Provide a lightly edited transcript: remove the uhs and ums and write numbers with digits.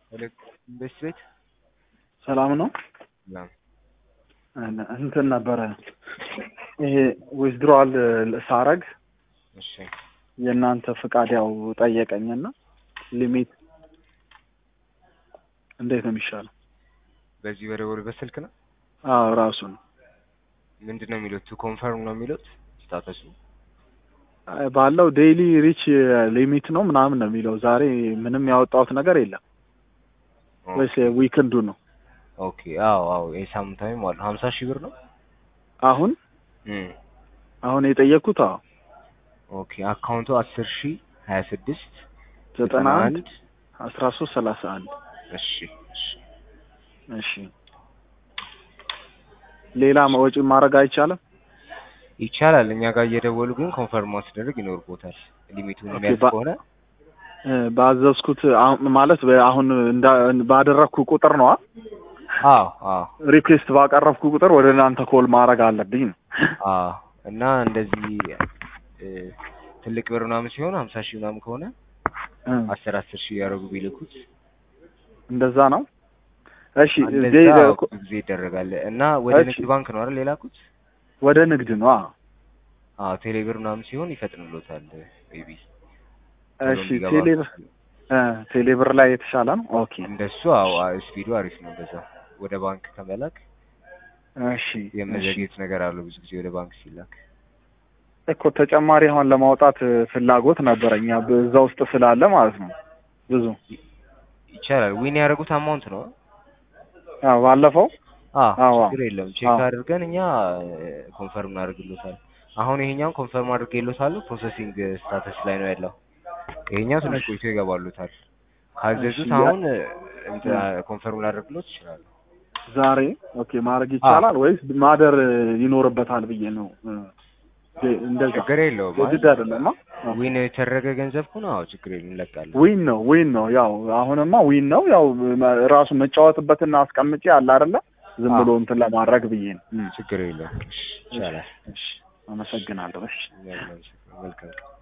ቤት ሰላም ነው። ሰላም እንትን ነበረ ይሄ ዊዝድሮዋል ሳረግ እሺ የእናንተ ፍቃድ ያው ጠየቀኝና ሊሚት እንዴት ነው የሚሻለው? በዚህ በደወል በስልክ ነው? አዎ ራሱ ነው። ምንድነው የሚሉት? ቱ ኮንፈርም ነው የሚሉት ስታተሱ ባለው ዴይሊ ሪች ሊሚት ነው ምናምን ነው የሚለው። ዛሬ ምንም ያወጣሁት ነገር የለም ወይስ ዊክንዱ ነው? ኦኬ አዎ የሳምንታዊ ማለት 50,000 ብር ነው አሁን የጠየቁት። አዎ ኦኬ አካውንቱ 10,026 91 1331 እሺ ሌላ ወጪ ማድረግ አይቻልም? ይቻላል። እኛ ጋር እየደወሉ ግን ኮንፈርም ማስደረግ ይኖርቦታል። ሊሚቱን የሚያልፍ ከሆነ ባዘዝኩት ማለት አሁን ባደረኩ ቁጥር ነው። አዎ ሪኩዌስት ባቀረብኩ ቁጥር ወደ እናንተ ኮል ማድረግ አለብኝ ነው። እና እንደዚህ ትልቅ ብር ምናምን ሲሆን 50,000 ምናምን ከሆነ 10,000 ያደርጉ ቢልኩት እንደዛ ነው። እሺ ጊዜ ይደረጋል። እና ወደ ንግድ ባንክ ነው አይደል የላኩት? ወደ ንግድ ነው። ቴሌብር ምናምን ሲሆን ይፈጥንሎታል ሜቢ። እሺ ቴሌብር ላይ የተሻለ ነው። ኦኬ እንደሱ ስፒዱ አሪፍ ነው እንደዛ ወደ ባንክ ከመላክ። እሺ የመዘግየት ነገር አለው ብዙ ጊዜ ወደ ባንክ ሲላክ እኮ። ተጨማሪ አሁን ለማውጣት ፍላጎት ነበረኛ በዛ ውስጥ ስላለ ማለት ነው። ብዙ ይቻላል። ዊን ያደረጉት አማውንት ነው ባለፈው። ችግር የለም ቼክ አድርገን እኛ ኮንፈርም እናደርግሎታል። አሁን ይሄኛው ኮንፈርም አድርጌሎታል፣ ፕሮሰሲንግ ስታተስ ላይ ነው ያለው። ይሄኛው ትንሽ ቆይቶ ይገባሉታል። ካዘዙት አሁን ኮንፈርም ላደርግሎት ይችላል ዛሬ። ኦኬ ማድረግ ይቻላል ወይስ ማደር ይኖርበታል ብዬ ነው? እንደዛ ችግር የለውም። ወድድ አይደለም ዊን የተደረገ ገንዘብ ነው። ችግር የለም እንለቃለን። ዊን ነው ያው አሁንማ ዊን ነው ያው ራሱ መጫወትበትና አስቀምጬ አለ አይደለ ዝም ብሎ እንትን ለማድረግ ብዬ ነው። ችግር የለውም ይቻላል። አመሰግናለሁ። እሺ መልካም